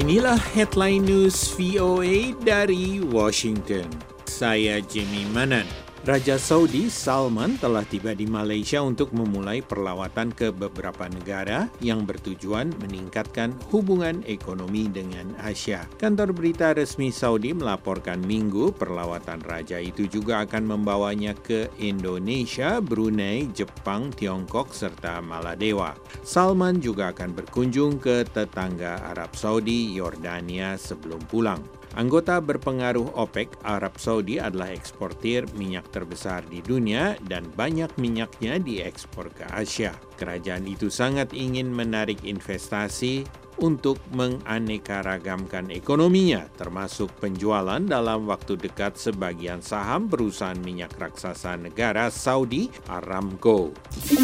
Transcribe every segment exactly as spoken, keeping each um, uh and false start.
Inilah headline news V O A dari Washington. Saya Jimmy Manan. Raja Saudi Salman telah tiba di Malaysia untuk memulai perlawatan ke beberapa negara yang bertujuan meningkatkan hubungan ekonomi dengan Asia. Kantor berita resmi Saudi melaporkan Minggu perlawatan raja itu juga akan membawanya ke Indonesia, Brunei, Jepang, Tiongkok, serta Maladewa. Salman juga akan berkunjung ke tetangga Arab Saudi, Yordania sebelum pulang. Anggota berpengaruh OPEC, Arab Saudi adalah eksportir minyak terbesar di dunia dan banyak minyaknya diekspor ke Asia. Kerajaan itu sangat ingin menarik investasi untuk menganekaragamkan ekonominya, termasuk penjualan dalam waktu dekat sebagian saham perusahaan minyak raksasa negara Saudi, Aramco.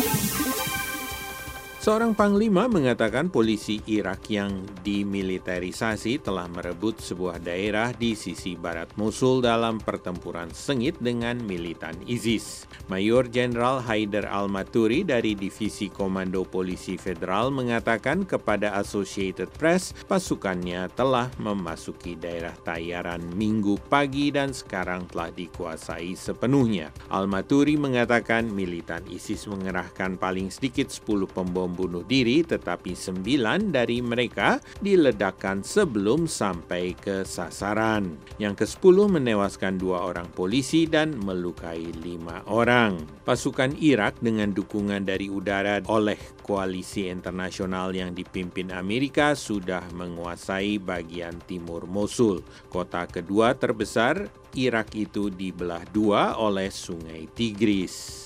Seorang panglima mengatakan polisi Irak yang dimiliterisasi telah merebut sebuah daerah di sisi barat Mosul dalam pertempuran sengit dengan militan ISIS. Mayor Jenderal Haider Al-Maturi dari Divisi Komando Polisi Federal mengatakan kepada Associated Press pasukannya telah memasuki daerah Tayaran Minggu pagi dan sekarang telah dikuasai sepenuhnya. Al-Maturi mengatakan militan ISIS mengerahkan paling sedikit sepuluh pembom bunuh diri, tetapi sembilan dari mereka diledakkan sebelum sampai ke sasaran. Yang kesepuluh menewaskan dua orang polisi dan melukai lima orang. Pasukan Irak dengan dukungan dari udara oleh koalisi internasional yang dipimpin Amerika sudah menguasai bagian timur Mosul. Kota kedua terbesar Irak itu dibelah dua oleh Sungai Tigris.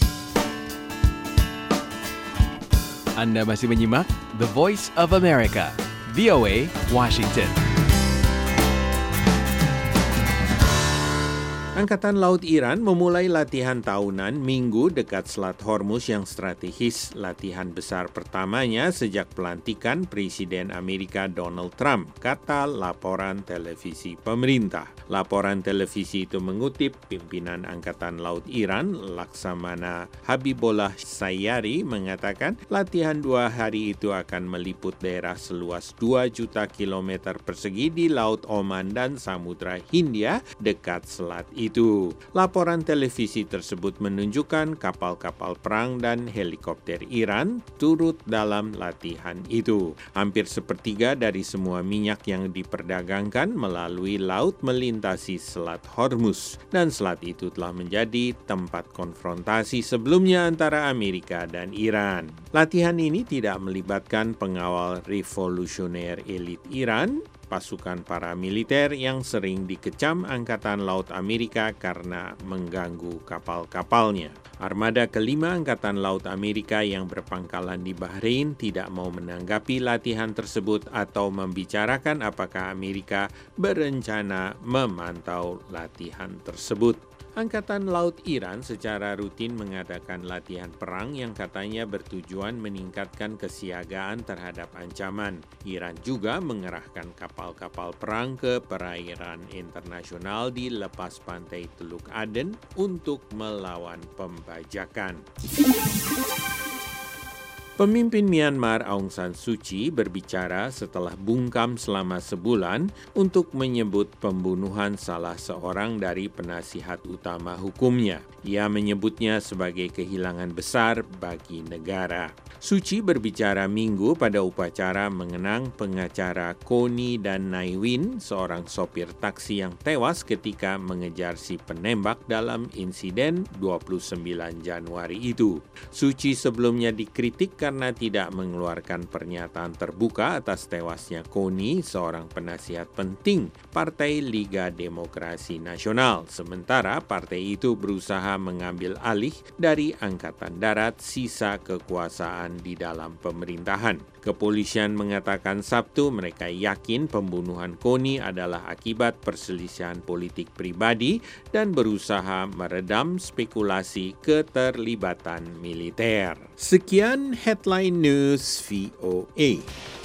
Anda masih menyimak The Voice of America, V O A, Washington. Angkatan Laut Iran memulai latihan tahunan Minggu dekat Selat Hormuz yang strategis, latihan besar pertamanya sejak pelantikan Presiden Amerika Donald Trump, kata laporan televisi pemerintah. Laporan televisi itu mengutip pimpinan Angkatan Laut Iran, Laksamana Habibullah Sayyari, mengatakan latihan dua hari itu akan meliput daerah seluas dua juta kilometer persegi di Laut Oman dan Samudra Hindia dekat selat itu. Laporan televisi tersebut menunjukkan kapal-kapal perang dan helikopter Iran turut dalam latihan itu. Hampir sepertiga dari semua minyak yang diperdagangkan melalui laut melintasi Selat Hormuz, dan selat itu telah menjadi tempat konfrontasi sebelumnya antara Amerika dan Iran. Latihan ini tidak melibatkan pengawal revolusioner elit Iran, pasukan paramiliter yang sering dikecam Angkatan Laut Amerika karena mengganggu kapal-kapalnya. Armada kelima Angkatan Laut Amerika yang berpangkalan di Bahrain tidak mau menanggapi latihan tersebut atau membicarakan apakah Amerika berencana memantau latihan tersebut. Angkatan Laut Iran secara rutin mengadakan latihan perang yang katanya bertujuan meningkatkan kesiagaan terhadap ancaman. Iran juga mengerahkan kapal-kapal perang ke perairan internasional di lepas pantai Teluk Aden untuk melawan pembajakan. Pemimpin Myanmar Aung San Suu Kyi berbicara setelah bungkam selama sebulan untuk menyebut pembunuhan salah seorang dari penasihat utama hukumnya. Ia menyebutnya sebagai kehilangan besar bagi negara. Suu Kyi berbicara Minggu pada upacara mengenang pengacara Kony dan Naiwin, seorang sopir taksi yang tewas ketika mengejar si penembak dalam insiden dua puluh sembilan Januari itu. Suu Kyi sebelumnya dikritik karena tidak mengeluarkan pernyataan terbuka atas tewasnya Kony, seorang penasihat penting Partai Liga Demokrasi Nasional. Sementara partai itu berusaha mengambil alih dari Angkatan Darat sisa kekuasaan di dalam pemerintahan. Kepolisian mengatakan Sabtu mereka yakin pembunuhan Kony adalah akibat perselisihan politik pribadi dan berusaha meredam spekulasi keterlibatan militer. Sekian headline news V O A.